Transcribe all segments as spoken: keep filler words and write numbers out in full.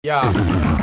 Yeah.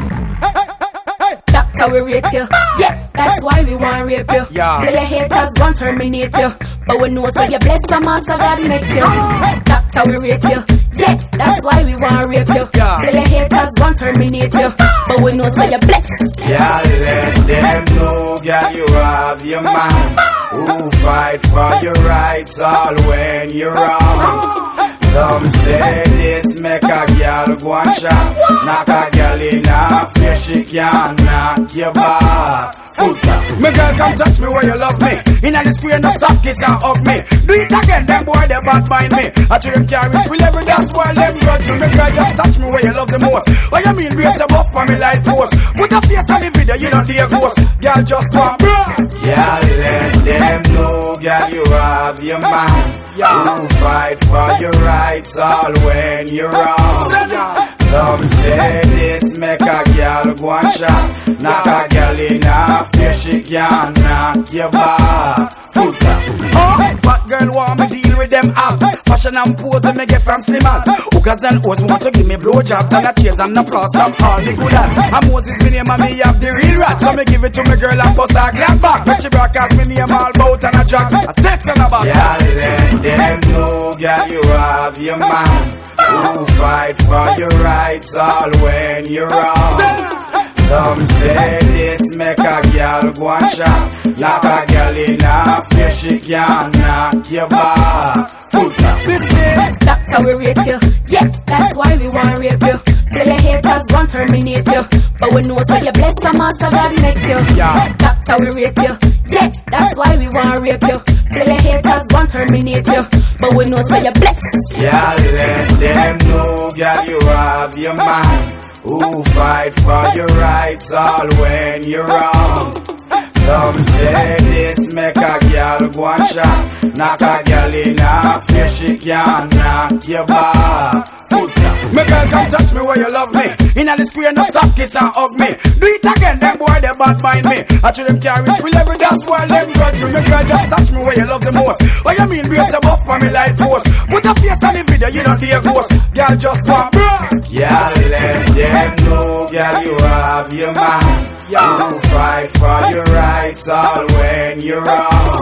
That's how we rate you. Yeah, that's why we want rape you. Yeah. Play your haters, want terminate you. But we know so you bless some man, so God make you. That's how we rate you. Yeah, that's why we want rape you. Yeah. Play your haters, want terminate you. But we know so you bless. Yeah, let them know, girl, you have your man who fight for your rights all when you're wrong. Some say this make a girl go and shot. Knock a girl in half, yeah, she can knock your back. Full stop. Me girl, come touch me where you love me. Inna the square, no stop, kiss and hug me. Do it again, them boy, they bad mind me. I treat them can't reach me level, that's why them grudge me. Me girl, just touch me where you love the most. What you mean, raise them up for me like post. Put a face on the video, you don't dare ghost. Girl, just come, bruh. Yeah, let them know, girl, you have your man. Yeah. Who fight for your rights all when you're wrong. Some say this make a girl go and shot. Knock a girl in half, yeah, she can knock your back. Full stop. Oh, fat girl want me deal with them abs. Fashion and pose me get from slimmers. Hookers and hoes want to give me blowjobs and a cheers and applause from all the good ass. And Moses me name and me have the real rat. So me give it to me girl and bust her glad back. When she broadcast me name all bout and a jack. A sex and a back. Yeah, let them know, girl, you have your man who fight for your rights all when you're wrong. Some say this make a girl go and shot. Knock a girl in half, yeah, she can knock your back. Full stop. That's how we rate you. Yeah, that's why we want rape you. Play your haters, want terminate you. But we know so you bless some man, so God make you. Yeah. That's how we rate you. Yeah, that's why we want rape you. Play your haters, want terminate you. But we know so you bless. Yeah, let them know, girl, you have your man who fight for your rights all when you're wrong. Some say this make a girl go and shot. Knock a girl in half, yeah, she can knock your back. Full stop. Me girl, come touch me where you love me. Inna the square, no stop, kiss and hug me. Do it again, them boy, they bad mind me. I treat them can't reach me level, that's why them grudge me. Me girl, just touch me where you love the most. What you mean, raise them up for me like post. Put a face on the video, you don't dare ghost. Girl, just come, bruh. Yeah, let them know, girl, you have your man. Yeah. Who fight for your rights all when you're wrong.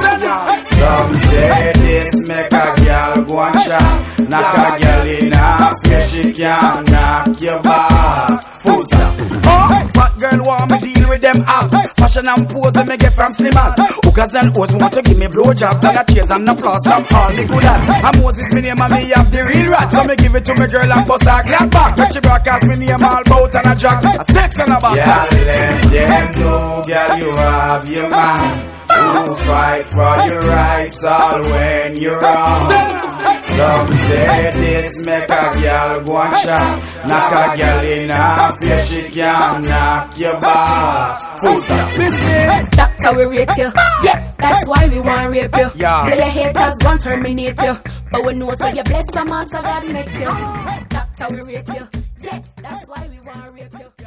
Some say this make a girl go and shot. Knock a girl in half, yeah, she can knock your back. Full stop. Oh, fat girl want me deal with them abs. Fashion and pose me get from slimmers. Hookers and hoes want to give me blowjobs and a cheers and applause from all the good ass. And Moses me name and me have the real rat. So me give it to me girl and bust her glad back. When she broadcast me name all bout and a jack. A sex and a back. Yeah, let them know, girl, you have your man who fight for your rights all when you're wrong. Some say this make a girl go and shot. Knock a girl in half, yeah, she can knock your back. Full stop. That's how we rate you. Yeah, that's why we want rape you. Yeah. Play your haters, want terminate you. But we know so you bless some man, so God make you. That's how we rate you. Yeah, that's why we want rape you.